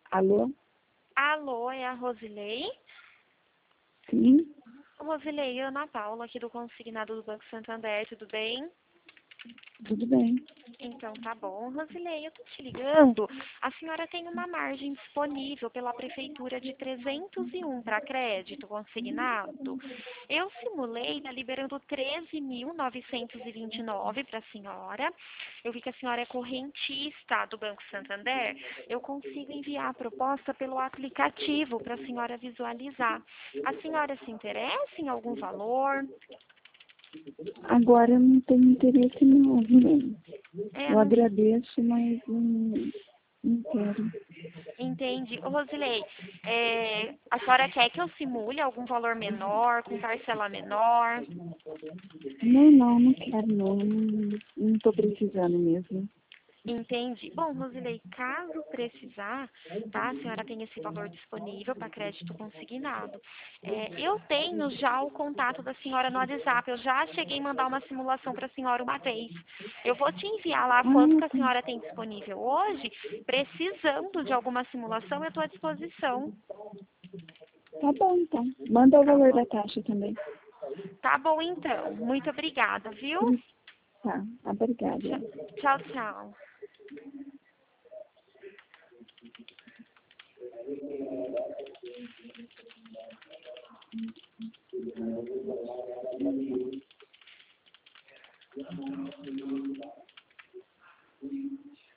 Alô? Alô, é a Rosilei? Sim, Rosilei, Ana Paula, aqui do Consignado do Banco Santander, tudo bem? tudo bem. Então, tá bom. Rosilei, eu tô te ligando. A senhora tem uma margem disponível pela Prefeitura de 301 para crédito consignado. Eu simulei, tá liberando 13.929 para a senhora. Eu vi que a senhora é correntista do Banco Santander. Eu consigo enviar a proposta pelo aplicativo para a senhora visualizar. A senhora se interessa em algum valor? Agora eu não tenho interesse não, viu? É, Eu não agradeço, mas não quero. entendi. Ô, Rosilei, a senhora quer que eu simule algum valor menor, com parcela menor? Não quero não. Não estou precisando mesmo. Entendi. Bom, Rosilei, caso precisar, tá? A senhora tem esse valor disponível para crédito consignado. Eu tenho já o contato da senhora no WhatsApp. Eu já cheguei a mandar uma simulação para a senhora uma vez. Eu vou te enviar lá quanto que a Tá. senhora tem disponível hoje. Precisando de alguma simulação, eu estou à disposição. Tá bom, então. Manda o Tá valor bom? da taxa também. Tá bom, então. Muito obrigada, viu? Tá, obrigada. Tchau, tchau.